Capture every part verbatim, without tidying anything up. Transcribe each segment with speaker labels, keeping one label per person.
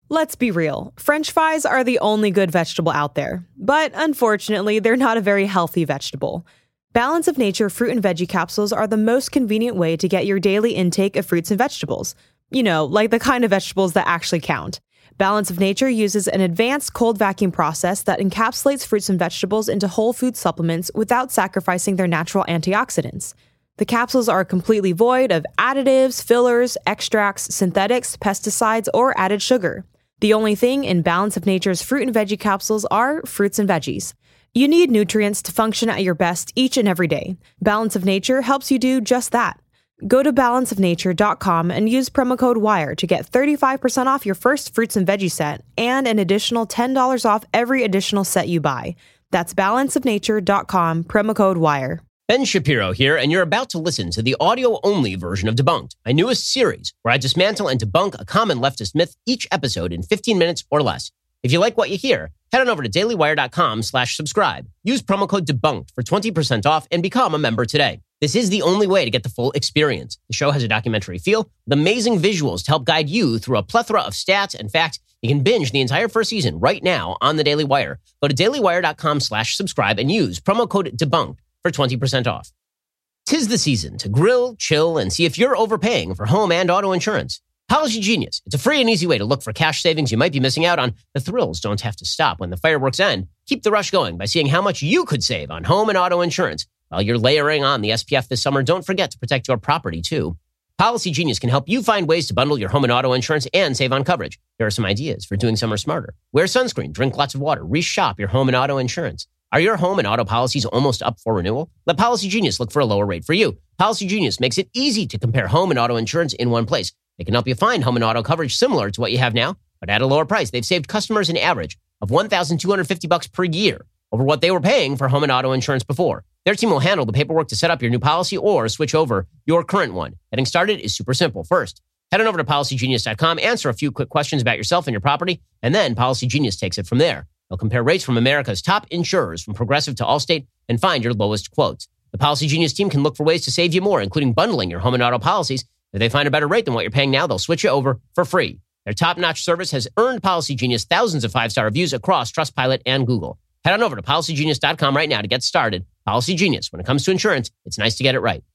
Speaker 1: Let's be real, French fries are the only good vegetable out there. But unfortunately, they're not a very healthy vegetable. Balance of Nature fruit and veggie capsules are the most convenient way to get your daily intake of fruits and vegetables. You know, like the kind of vegetables that actually count. Balance of Nature uses an advanced cold vacuum process that encapsulates fruits and vegetables into whole food supplements without sacrificing their natural antioxidants. The capsules are completely void of additives, fillers, extracts, synthetics, pesticides, or added sugar. The only thing in Balance of Nature's fruit and veggie capsules are fruits and veggies. You need nutrients to function at your best each and every day. Balance of Nature helps you do just that. Go to balance of nature dot com and use promo code WIRE to get thirty-five percent off your first fruits and veggie set and an additional ten dollars off every additional set you buy. That's balance of nature dot com, promo code WIRE.
Speaker 2: Ben Shapiro here, and you're about to listen to the audio-only version of Debunked, my newest series where I dismantle and debunk a common leftist myth each episode in fifteen minutes or less. If you like what you hear, head on over to dailywire.com slash subscribe. Use promo code DEBUNKED for twenty percent off and become a member today. This is the only way to get the full experience. The show has a documentary feel with amazing visuals to help guide you through a plethora of stats and facts. You can binge the entire first season right now on the Daily Wire. Go to dailywire.com slash subscribe and use promo code DEBUNKED for twenty percent off. 'Tis the season to grill, chill, and see if you're overpaying for home and auto insurance. Policy Genius. It's a free and easy way to look for cash savings you might be missing out on. The thrills don't have to stop when the fireworks end. Keep the rush going by seeing how much you could save on home and auto insurance. While you're layering on the S P F this summer, don't forget to protect your property, too. Policy Genius can help you find ways to bundle your home and auto insurance and save on coverage. Here are some ideas for doing summer smarter. Wear sunscreen, drink lots of water, reshop your home and auto insurance. Are your home and auto policies almost up for renewal? Let Policy Genius look for a lower rate for you. Policy Genius makes it easy to compare home and auto insurance in one place. They can help you find home and auto coverage similar to what you have now, but at a lower price. They've saved customers an average of one thousand two hundred fifty bucks per year over what they were paying for home and auto insurance before. Their team will handle the paperwork to set up your new policy or switch over your current one. Getting started is super simple. First, head on over to policy genius dot com, answer a few quick questions about yourself and your property, and then Policy Genius takes it from there. They'll compare rates from America's top insurers, from Progressive to Allstate, and find your lowest quotes. The Policy Genius team can look for ways to save you more, including bundling your home and auto policies. If they find a better rate than what you're paying now, they'll switch you over for free. Their top-notch service has earned Policy Genius thousands of five-star reviews across Trustpilot and Google. Head on over to policy genius dot com right now to get started. Policy Genius. When it comes to insurance, it's nice to get it right.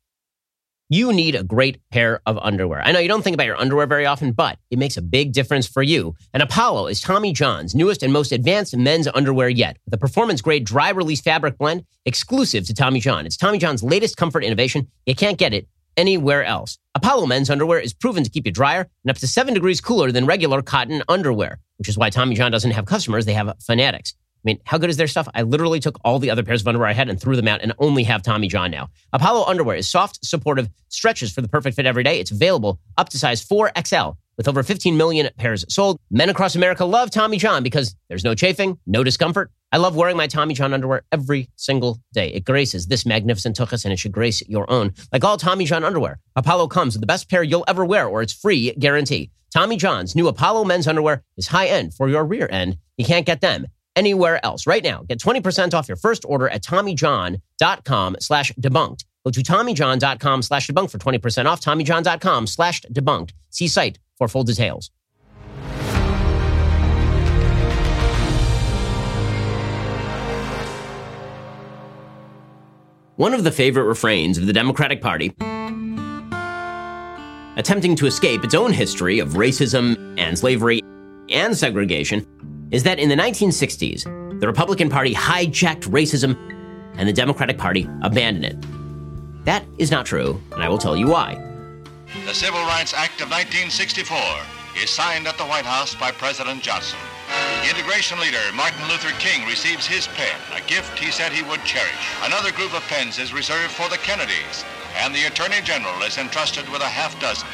Speaker 2: You need a great pair of underwear. I know you don't think about your underwear very often, but it makes a big difference for you. And Apollo is Tommy John's newest and most advanced men's underwear yet, with a performance-grade dry-release fabric blend exclusive to Tommy John. It's Tommy John's latest comfort innovation. You can't get it anywhere else. Apollo men's underwear is proven to keep you drier and up to seven degrees cooler than regular cotton underwear, which is why Tommy John doesn't have customers. They have fanatics. I mean, how good is their stuff? I literally took all the other pairs of underwear I had and threw them out and only have Tommy John now. Apollo underwear is soft, supportive, stretches for the perfect fit every day. It's available up to size four X L with over fifteen million pairs sold. Men across America love Tommy John because there's no chafing, no discomfort. I love wearing my Tommy John underwear every single day. It graces this magnificent tuchus and it should grace your own. Like all Tommy John underwear, Apollo comes with the best pair you'll ever wear or its free guarantee. Tommy John's new Apollo men's underwear is high-end for your rear end. You can't get them anywhere else. Right now, get twenty percent off your first order at TommyJohn.com slash debunked. Go to TommyJohn.com slash debunked for twenty percent off. TommyJohn.com slash debunked. See site for full details. One of the favorite refrains of the Democratic Party, attempting to escape its own history of racism and slavery and segregation, is that in the nineteen sixties, the Republican Party hijacked racism and the Democratic Party abandoned it. That is not true, and I will tell you why.
Speaker 3: The Civil Rights Act of nineteen sixty-four is signed at the White House by President Johnson. Integration leader Martin Luther King receives his pen, a gift he said he would cherish. Another group of pens is reserved for the Kennedys, and the Attorney General is entrusted with a half dozen.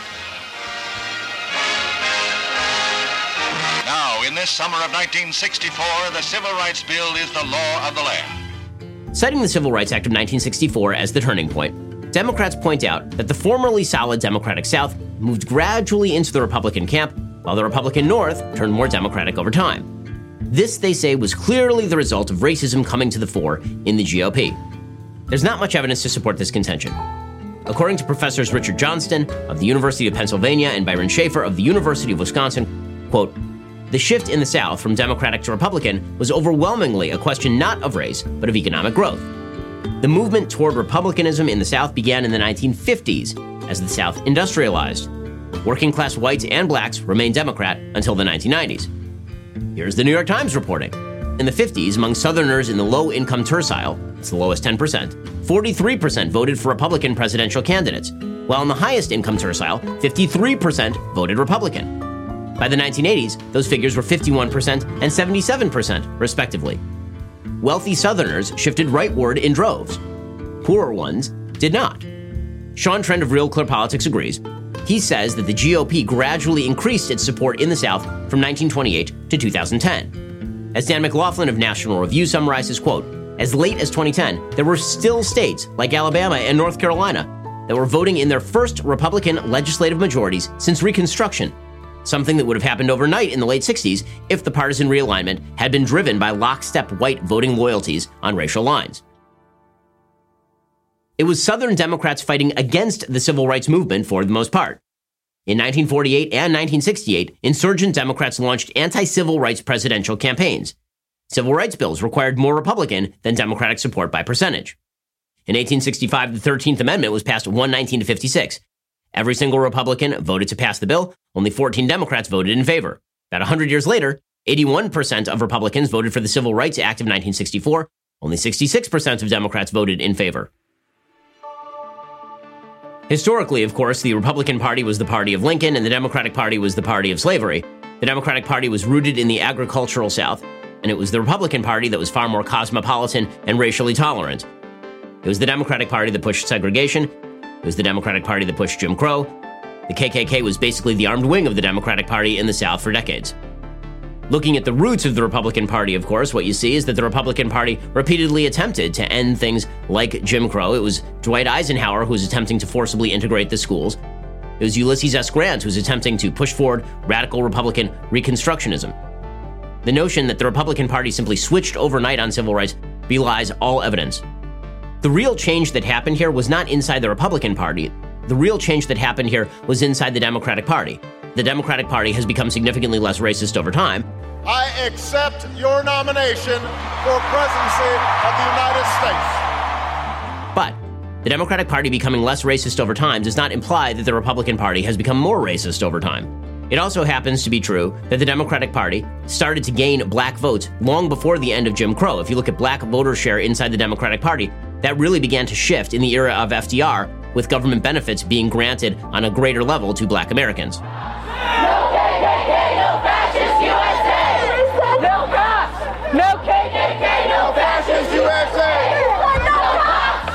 Speaker 3: Now, in this summer of nineteen sixty-four, the Civil Rights Bill is the law of the land.
Speaker 2: Citing the Civil Rights Act of nineteen sixty-four as the turning point, Democrats point out that the formerly solid Democratic South moved gradually into the Republican camp, while the Republican North turned more Democratic over time. This, they say, was clearly the result of racism coming to the fore in the G O P. There's not much evidence to support this contention. According to Professors Richard Johnston of the University of Pennsylvania and Byron Schaefer of the University of Wisconsin, quote, The shift in the South from Democratic to Republican was overwhelmingly a question not of race, but of economic growth. The movement toward republicanism in the South began in the nineteen fifties as the South industrialized. Working-class whites and blacks remained Democrat until the nineteen nineties. Here's the New York Times reporting. In the fifties, among Southerners in the low-income tercile, it's the lowest ten percent, forty-three percent voted for Republican presidential candidates, while in the highest income tercile, fifty-three percent voted Republican. By the nineteen eighties, those figures were fifty-one percent and seventy-seven percent, respectively. Wealthy Southerners shifted rightward in droves. Poorer ones did not. Sean Trent of Real Clear Politics agrees. He says that the G O P gradually increased its support in the South from nineteen twenty-eight to two thousand ten. As Dan McLaughlin of National Review summarizes, quote, as late as twenty ten, there were still states like Alabama and North Carolina that were voting in their first Republican legislative majorities since Reconstruction, something that would have happened overnight in the late sixties if the partisan realignment had been driven by lockstep white voting loyalties on racial lines. It was Southern Democrats fighting against the civil rights movement for the most part. In nineteen forty-eight and nineteen sixty-eight, insurgent Democrats launched anti-civil rights presidential campaigns. Civil rights bills required more Republican than Democratic support by percentage. In eighteen sixty-five, the thirteenth Amendment was passed one nineteen to fifty-six. Every single Republican voted to pass the bill. Only fourteen Democrats voted in favor. About one hundred years later, eighty-one percent of Republicans voted for the Civil Rights Act of nineteen sixty-four. Only sixty-six percent of Democrats voted in favor. Historically, of course, the Republican Party was the party of Lincoln, and the Democratic Party was the party of slavery. The Democratic Party was rooted in the agricultural South, and it was the Republican Party that was far more cosmopolitan and racially tolerant. It was the Democratic Party that pushed segregation. It was the Democratic Party that pushed Jim Crow. The K K K was basically the armed wing of the Democratic Party in the South for decades. Looking at the roots of the Republican Party, of course, what you see is that the Republican Party repeatedly attempted to end things like Jim Crow. It was Dwight Eisenhower who was attempting to forcibly integrate the schools. It was Ulysses S. Grant who was attempting to push forward radical Republican Reconstructionism. The notion that the Republican Party simply switched overnight on civil rights belies all evidence. The real change that happened here was not inside the Republican Party. The real change that happened here was inside the Democratic Party. The Democratic Party has become significantly less racist over time.
Speaker 4: I accept your nomination for presidency of the United States.
Speaker 2: But the Democratic Party becoming less racist over time does not imply that the Republican Party has become more racist over time. It also happens to be true that the Democratic Party started to gain black votes long before the end of Jim Crow. If you look at black voter share inside the Democratic Party, that really began to shift in the era of F D R, with government benefits being granted on a greater level to black Americans.
Speaker 5: No K K K, no fascist U S A! No cops! No K K K, no fascist U S A! No cops!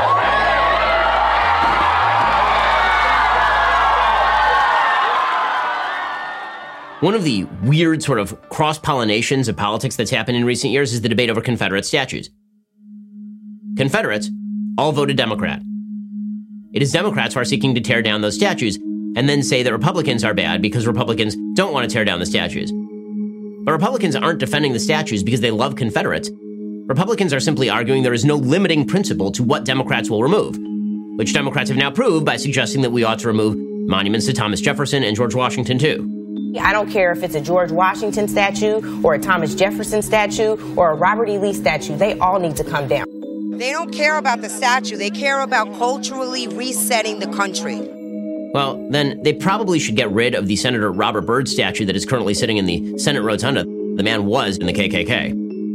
Speaker 2: One of the weird sort of cross-pollinations of politics that's happened in recent years is the debate over Confederate statues. Confederates all voted Democrat. It is Democrats who are seeking to tear down those statues and then say that Republicans are bad because Republicans don't want to tear down the statues. But Republicans aren't defending the statues because they love Confederates. Republicans are simply arguing there is no limiting principle to what Democrats will remove, which Democrats have now proved by suggesting that we ought to remove monuments to Thomas Jefferson and George Washington, too.
Speaker 6: I don't care if it's a George Washington statue or a Thomas Jefferson statue or a Robert E. Lee statue. They all need to come down.
Speaker 7: They don't care about the statue. They care about culturally resetting the country.
Speaker 2: Well, then they probably should get rid of the Senator Robert Byrd statue that is currently sitting in the Senate Rotunda. The man was in the K K K.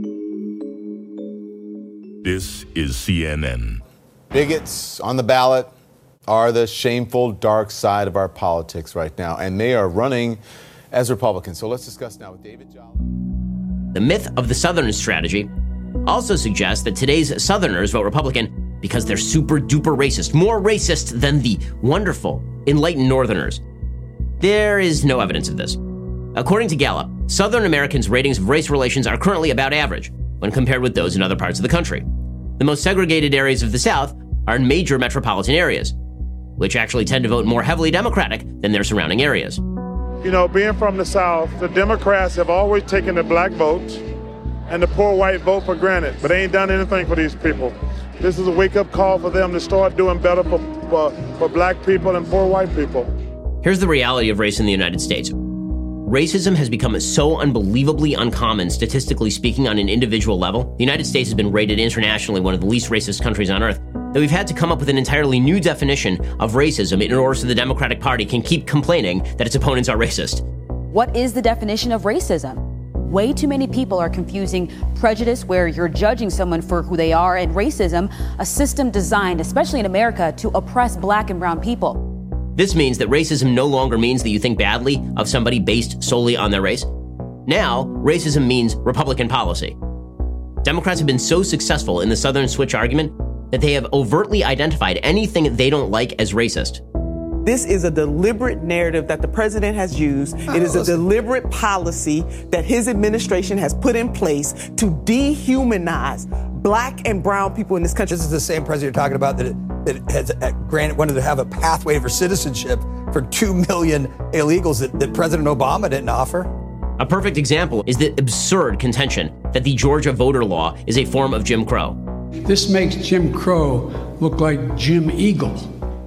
Speaker 8: This is C N N.
Speaker 9: Bigots on the ballot are the shameful dark side of our politics right now, and they are running as Republicans. So let's discuss now with David Jolly.
Speaker 2: The myth of the Southern strategy also suggests that today's Southerners vote Republican because they're super duper racist, more racist than the wonderful, enlightened Northerners. There is no evidence of this. According to Gallup, Southern Americans' ratings of race relations are currently about average when compared with those in other parts of the country. The most segregated areas of the South are in major metropolitan areas, which actually tend to vote more heavily Democratic than their surrounding areas.
Speaker 10: You know, being from the South, the Democrats have always taken the black vote and the poor white vote for granted, but they ain't done anything for these people. This is a wake-up call for them to start doing better for, for, for black people and poor white people.
Speaker 2: Here's the reality of race in the United States. Racism has become so unbelievably uncommon, statistically speaking, on an individual level. The United States has been rated internationally one of the least racist countries on earth, that we've had to come up with an entirely new definition of racism in order so the Democratic Party can keep complaining that its opponents are racist.
Speaker 11: What is the definition of racism? Way too many people are confusing prejudice, where you're judging someone for who they are, and racism, a system designed, especially in America, to oppress black and brown people.
Speaker 2: This means that racism no longer means that you think badly of somebody based solely on their race. Now, racism means Republican policy. Democrats have been so successful in the Southern switch argument that they have overtly identified anything they don't like as racist.
Speaker 12: This is a deliberate narrative that the president has used. It is a deliberate policy that his administration has put in place to dehumanize black and brown people in this country.
Speaker 13: This is the same president you're talking about that, it, that has uh, granted, wanted to have a pathway for citizenship for two million illegals that, that President Obama didn't offer.
Speaker 2: A perfect example is the absurd contention that the Georgia voter law is a form of Jim Crow.
Speaker 14: This makes Jim Crow look like Jim Eagle.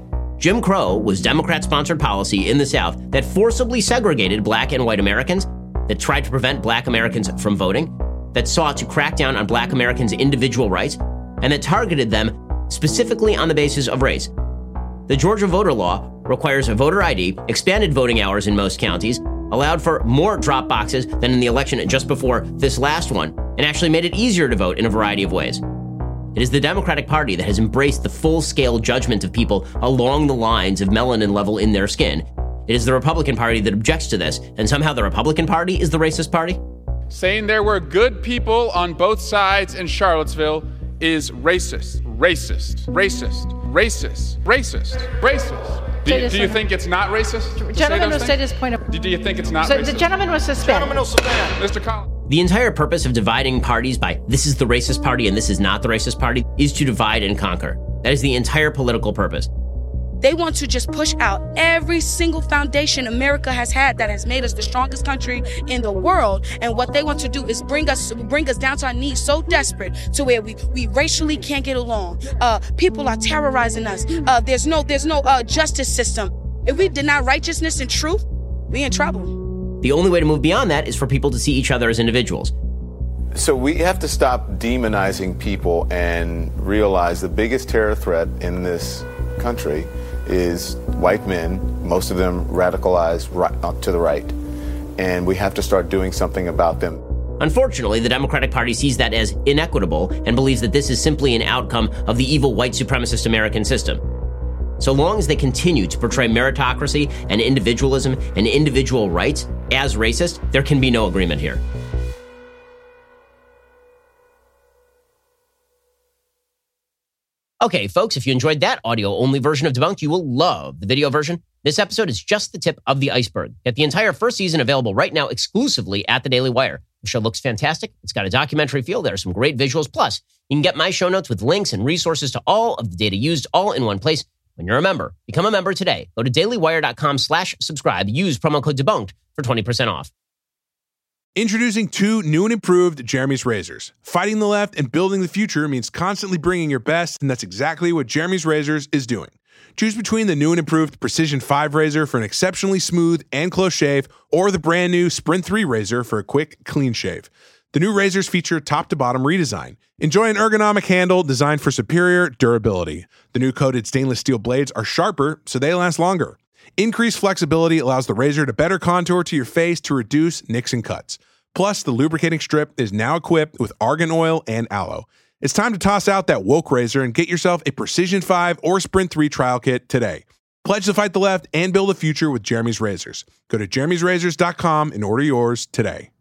Speaker 2: Jim Crow was Democrat-sponsored policy in the South that forcibly segregated black and white Americans, that tried to prevent black Americans from voting, that sought to crack down on black Americans' individual rights, and that targeted them specifically on the basis of race. The Georgia voter law requires a voter I D, expanded voting hours in most counties, allowed for more drop boxes than in the election just before this last one, and actually made it easier to vote in a variety of ways. It is the Democratic Party that has embraced the full-scale judgment of people along the lines of melanin level in their skin. It is the Republican Party that objects to this, and somehow the Republican Party is the racist party?
Speaker 15: Saying there were good people on both sides in Charlottesville is racist, racist, racist, racist, racist, racist. Do you, do you think it's not racist?
Speaker 16: The gentleman will state his point of...
Speaker 15: Do, do you think it's not
Speaker 16: so
Speaker 15: racist?
Speaker 16: The gentleman was suspended.
Speaker 15: Gentleman will suspend. Mister Collins.
Speaker 2: The entire purpose of dividing parties by this is the racist party and this is not the racist party is to divide and conquer. That is the entire political purpose.
Speaker 17: They want to just push out every single foundation America has had that has made us the strongest country in the world. And what they want to do is bring us bring us down to our knees so desperate to where we, we racially can't get along. Uh, people are terrorizing us. Uh, there's no there's no uh, justice system. If we deny righteousness and truth, we in trouble.
Speaker 2: The only way to move beyond that is for people to see each other as individuals.
Speaker 9: So we have to stop demonizing people and realize the biggest terror threat in this country is white men, most of them radicalized right, to the right. And we have to start doing something about them.
Speaker 2: Unfortunately, the Democratic Party sees that as inequitable and believes that this is simply an outcome of the evil white supremacist American system. So long as they continue to portray meritocracy and individualism and individual rights as racist, there can be no agreement here. Okay, folks, if you enjoyed that audio-only version of Debunked, you will love the video version. This episode is just the tip of the iceberg. Get the entire first season available right now exclusively at the Daily Wire. The show looks fantastic. It's got a documentary feel. There are some great visuals. Plus, you can get my show notes with links and resources to all of the data used all in one place. When you're a member, become a member today. Go to dailywire.com slash subscribe. Use promo code DEBUNKED for twenty percent off.
Speaker 18: Introducing two new and improved Jeremy's Razors. Fighting the left and building the future means constantly bringing your best, and that's exactly what Jeremy's Razors is doing. Choose between the new and improved Precision five razor for an exceptionally smooth and close shave, or the brand new Sprint three razor for a quick, clean shave. The new razors feature top-to-bottom redesign. Enjoy an ergonomic handle designed for superior durability. The new coated stainless steel blades are sharper, so they last longer. Increased flexibility allows the razor to better contour to your face to reduce nicks and cuts. Plus, the lubricating strip is now equipped with argan oil and aloe. It's time to toss out that woke razor and get yourself a Precision five or Sprint three trial kit today. Pledge to fight the left and build a future with Jeremy's Razors. Go to jeremy's razors dot com and order yours today.